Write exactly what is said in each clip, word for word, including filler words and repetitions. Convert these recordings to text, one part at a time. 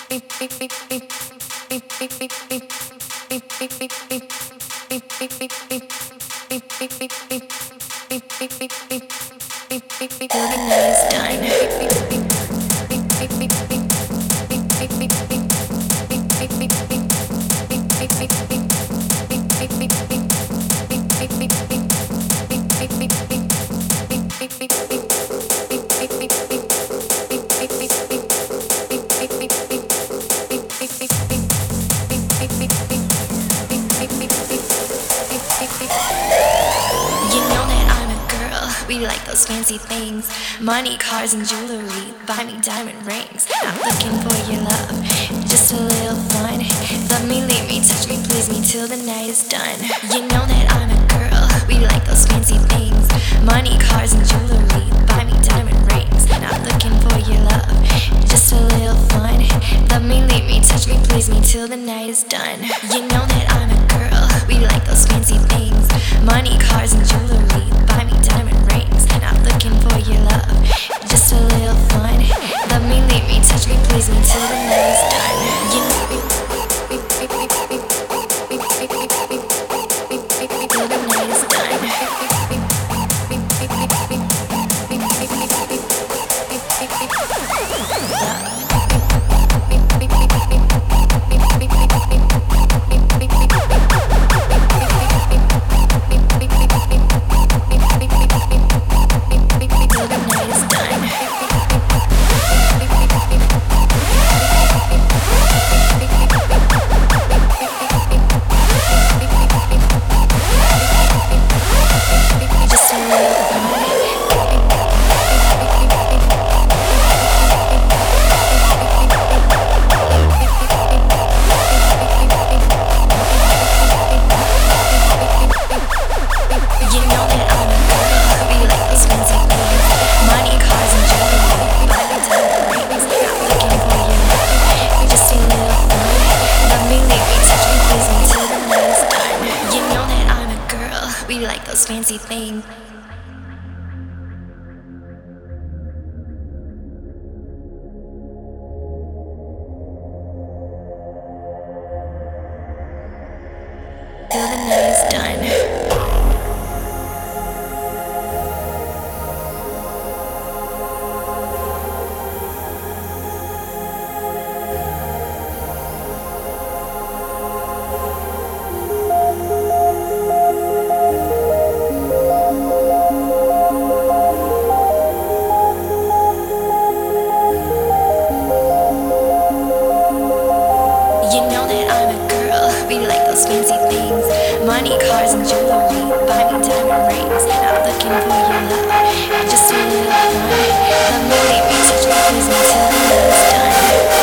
Fancy things, money, cars, and jewelry. Buy me diamond rings. Not looking for your love, just a little fun. Love me, leave me, touch me, please me till the night is done. You know that I'm a girl. We like those fancy things, money, cars, and jewelry. Buy me diamond rings. Not looking for your love, just a little fun. Love me, leave me, touch me, please me till the night is done. You know that I'm a girl. We like those fancy things, money, cars, and jewelry. Buy me diamond rings. Not looking for your love, just a little fun. Love me, leave me, touch me, please me till the night is done. You know, till the night is done. Fancy thing. Till the night is done. Fancy things, money, cars, and jewelry. Buy me diamond rings. Not looking for your love, just a little fun. Love me, leave me, touch me, please me till the night is done.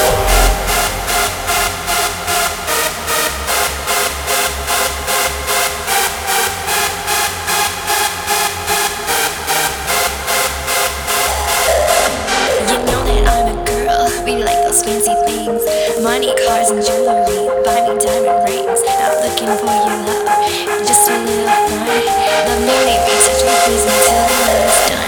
You know that I'm a girl. We like those fancy things, money, cars, and jewelry. Buy me diamond rings. Not looking for your love, just a little fun. Love me, leave me, touch me, please me till the night is done.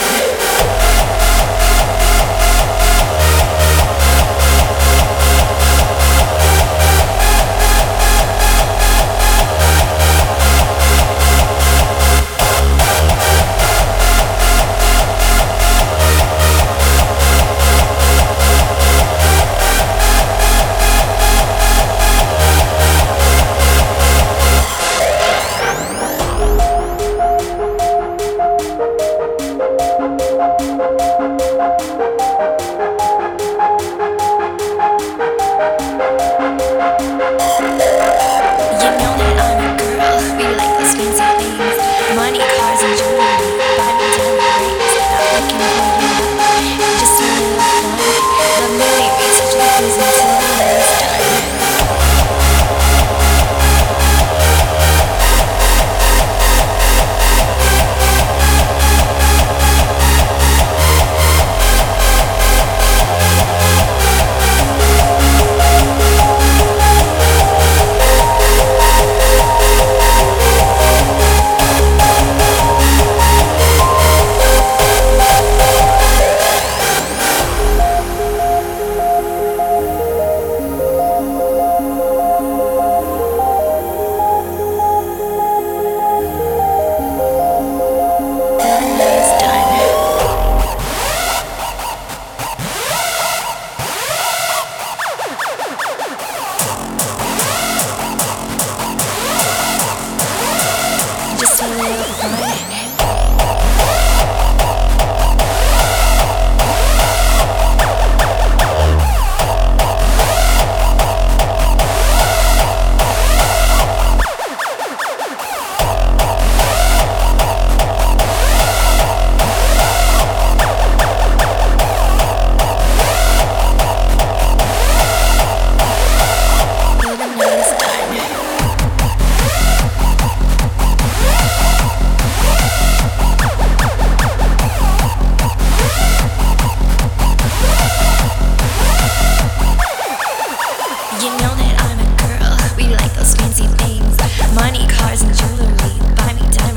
You know that I'm a girl, we like those fancy things. Money, cars, and jewelry, buy me diamond